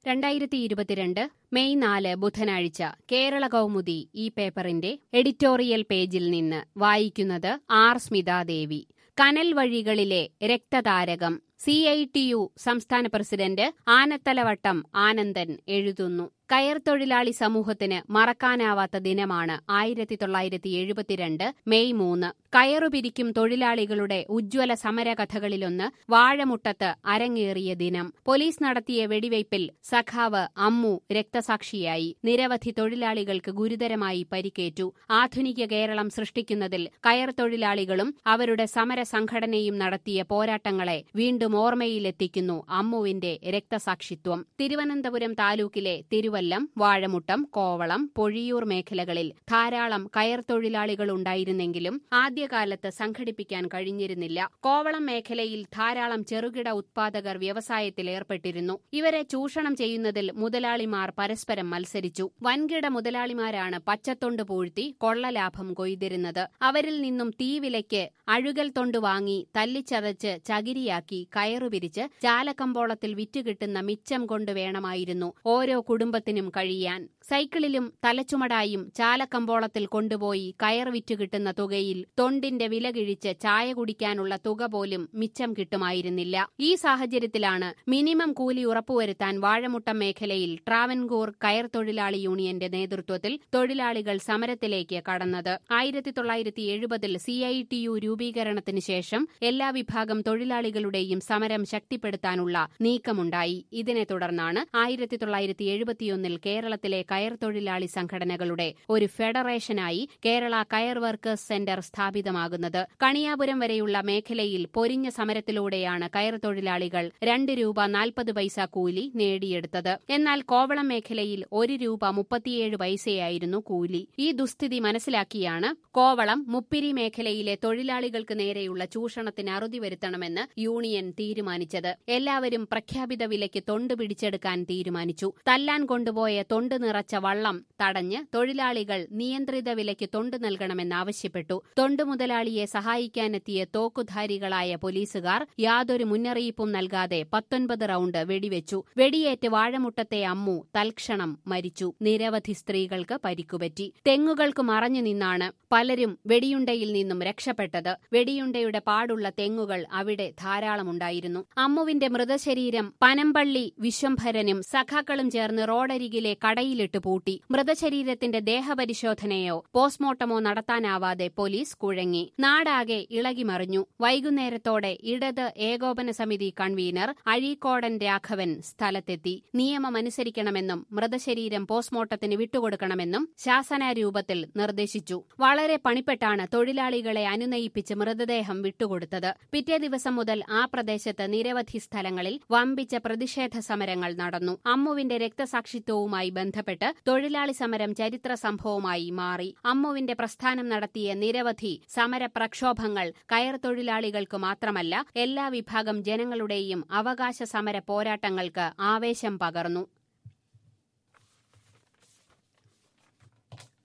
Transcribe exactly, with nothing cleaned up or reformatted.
രണ്ടായിരത്തി ഇരുപത്തിരണ്ട് മെയ് നാല് ബുധനാഴ്ച കേരള കൗമുദി ഈ പേപ്പറിന്റെ എഡിറ്റോറിയൽ പേജിൽ നിന്ന് വായിക്കുന്നത് ആർ സ്മിതാദേവി. കനൽ വഴികളിലെ രക്തതാരകം. സി ഐ ടി യു സംസ്ഥാന പ്രസിഡന്റ് ആനത്തലവട്ടം ആനന്ദൻ എഴുതുന്നു. കയർ തൊഴിലാളി സമൂഹത്തിന് മറക്കാനാവാത്ത ദിനമാണ് ആയിരത്തി തൊള്ളായിരത്തി എഴുപത്തിരണ്ട് മെയ് മൂന്ന്. കയറുപിരിക്കും തൊഴിലാളികളുടെ ഉജ്ജ്വല സമരകഥകളിലൊന്ന് വാഴമുട്ടത്ത് അരങ്ങേറിയ ദിനം. പോലീസ് നടത്തിയ വെടിവയ്പിൽ സഖാവ് അമ്മു രക്തസാക്ഷിയായി. നിരവധി തൊഴിലാളികൾക്ക് ഗുരുതരമായി പരിക്കേറ്റു. ആധുനിക കേരളം സൃഷ്ടിക്കുന്നതിൽ കയർ തൊഴിലാളികളും അവരുടെ സമര സംഘടനയും നടത്തിയ പോരാട്ടങ്ങളെ വീണ്ടും ഓർമ്മയിലെത്തിക്കുന്നു അമ്മുവിന്റെ രക്തസാക്ഷിത്വം. തിരുവനന്തപുരം താലൂക്കിലെ തിരുവല്ലം, വാഴമുട്ടം, കോവളം, പൊഴിയൂർ മേഖലകളിൽ ധാരാളം കയർ തൊഴിലാളികളുണ്ടായിരുന്നെങ്കിലും ആദ്യകാലത്ത് സംഘടിപ്പിക്കാൻ കഴിഞ്ഞിരുന്നില്ല. കോവളം മേഖലയിൽ ധാരാളം ചെറുകിട ഉത്പാദകർ വ്യവസായത്തിൽ ഏർപ്പെട്ടിരുന്നു. ഇവരെ ചൂഷണം ചെയ്യുന്നതിൽ മുതലാളിമാർ പരസ്പരം മത്സരിച്ചു. വൻകിട മുതലാളിമാരാണ് പച്ചത്തൊണ്ട് പൂഴ്ത്തി കൊള്ളലാഭം കൊയ്തിരുന്നത്. അവരിൽ നിന്നും തീവിലയ്ക്ക് അഴുകൽ തൊണ്ട് വാങ്ങി തല്ലിച്ചതച്ച് ചകിരിയാക്കി കയറുപിരിച്ച് ചാലക്കമ്പോളത്തിൽ വിറ്റുകിട്ടുന്ന മിച്ചം കൊണ്ട് വേണമായിരുന്നു ഓരോ കുടുംബത്തിനും കഴിയാൻ. സൈക്കിളിലും തലച്ചുമടായും ചാലക്കമ്പോളത്തിൽ കൊണ്ടുപോയി കയർ വിറ്റുകിട്ടുന്ന തുകയിൽ തൊണ്ടിന്റെ വില കിഴിച്ച് ചായ കുടിക്കാനുള്ള തുക പോലും മിച്ചം കിട്ടുമായിരുന്നില്ല. ഈ സാഹചര്യത്തിലാണ് മിനിമം കൂലി ഉറപ്പുവരുത്താൻ വാഴമുട്ടം മേഖലയിൽ ട്രാവൻകൂർ കയർ തൊഴിലാളി യൂണിയന്റെ നേതൃത്വത്തിൽ തൊഴിലാളികൾ സമരത്തിലേക്ക് കടന്നത്. ആയിരത്തി തൊള്ളായിരത്തി എഴുപതിൽ സി ഐ ടി യു രൂപീകരണത്തിന് ശേഷം എല്ലാ വിഭാഗം തൊഴിലാളികളുടെയും സമരം ശക്തിപ്പെടുത്താനുള്ള നീക്കമുണ്ടായി. ഇതിനെ തുടർന്നാണ് ആയിരത്തി തൊള്ളായിരത്തി എഴുപത്തിയൊന്നിൽ കേരളത്തിലെ കയർ തൊഴിലാളി സംഘടനകളുടെ ഒരു ഫെഡറേഷനായി കേരള കയർ വർക്കേഴ്സ് സെന്റർ സ്ഥാപിതമാകുന്നത്. കണിയാപുരം വരെയുള്ള മേഖലയിൽ പൊരിഞ്ഞ സമരത്തിലൂടെയാണ് കയർ തൊഴിലാളികൾ രണ്ട് രൂപ നാൽപ്പത് പൈസ കൂലി നേടിയെടുത്തത്. എന്നാൽ കോവളം മേഖലയിൽ ഒരു രൂപ മുപ്പത്തിയേഴ് പൈസയായിരുന്നു കൂലി. ഈ ദുസ്ഥിതി മനസ്സിലാക്കിയാണ് കോവളം മുപ്പിരി മേഖലയിലെ തൊഴിലാളികൾക്ക് നേരെയുള്ള ചൂഷണത്തിന് അറുതി വരുത്തണമെന്ന് യൂണിയൻ തീരുമാനിച്ചത്. എല്ലാവരും പ്രഖ്യാപിത വിലയ്ക്ക് തൊണ്ട് പിടിച്ചെടുക്കാൻ തീരുമാനിച്ചു. തല്ലാൻ കൊണ്ടുപോയ തൊണ്ട് നിറച്ച വള്ളം തടഞ്ഞ് തൊഴിലാളികൾ നിയന്ത്രിത വിലയ്ക്ക് തൊണ്ട് നൽകണമെന്നാവശ്യപ്പെട്ടു. തൊണ്ട് മുതലാളിയെ സഹായിക്കാനെത്തിയ തോക്കുധാരികളായ പോലീസുകാർ യാതൊരു മുന്നറിയിപ്പും നൽകാതെ പത്തൊൻപത് റൌണ്ട് വെടിവെച്ചു. വെടിയേറ്റ് വാഴമുട്ടത്തെ അമ്മു തൽക്ഷണം മരിച്ചു. നിരവധി സ്ത്രീകൾക്ക് പരിക്കുപറ്റി. തെങ്ങുകൾക്ക് മറഞ്ഞു നിന്നാണ് പലരും വെടിയുണ്ടയിൽ നിന്നും രക്ഷപ്പെട്ടത്. വെടിയുണ്ടയുടെ പാടുള്ള തെങ്ങുകൾ അവിടെ ധാരാളമുണ്ടായിരുന്നു. അമ്മുവിന്റെ മൃതശരീരം പനമ്പള്ളി വിശ്വംഭരനും സഖാക്കളും ചേർന്ന് റോഡരികിലെ കടയിലിട്ട് പൂട്ടി. മൃതശരീരത്തിന്റെ ദേഹപരിശോധനയോ പോസ്റ്റ്മോർട്ടമോ നടത്താനാവാതെ പോലീസ് കുഴങ്ങി. നാടാകെ ഇളകിമറിഞ്ഞു. വൈകുന്നേരത്തോടെ ഇടത് ഏകോപന സമിതി കൺവീനർ അഴീക്കോടൻ രാഘവൻ സ്ഥലത്തെത്തി. നിയമമനുസരിക്കണമെന്നും മൃതശരീരം പോസ്റ്റ്മോർട്ടത്തിന് വിട്ടുകൊടുക്കണമെന്നും ശാസനാരൂപത്തിൽ നിർദ്ദേശിച്ചു. വളരെ പണിപ്പെട്ടാണ് തൊഴിലാളികളെ അനുനയിപ്പിച്ച് മൃതദേഹം വിട്ടുകൊടുത്തത്. പിറ്റേ ദിവസം മുതൽ ആ പ്രദേശത്ത് നിരവധി സ്ഥലങ്ങളിൽ വമ്പിച്ച പ്രതിഷേധ സമരങ്ങൾ നടന്നു. അമ്മുവിന്റെ രക്തസാക്ഷിത്വവുമായി ബന്ധപ്പെട്ട് തൊഴിലാളി സമരം ചരിത്ര സംഭവമായി മാറി. അമ്മുവിന്റെ പ്രസ്ഥാനം നടത്തിയ നിരവധി സമര പ്രക്ഷോഭങ്ങൾ കയർ തൊഴിലാളികൾക്ക് മാത്രമല്ല എല്ലാ വിഭാഗം ജനങ്ങളുടെയും അവകാശ സമര പോരാട്ടങ്ങൾക്ക് ആവേശം പകർന്നു.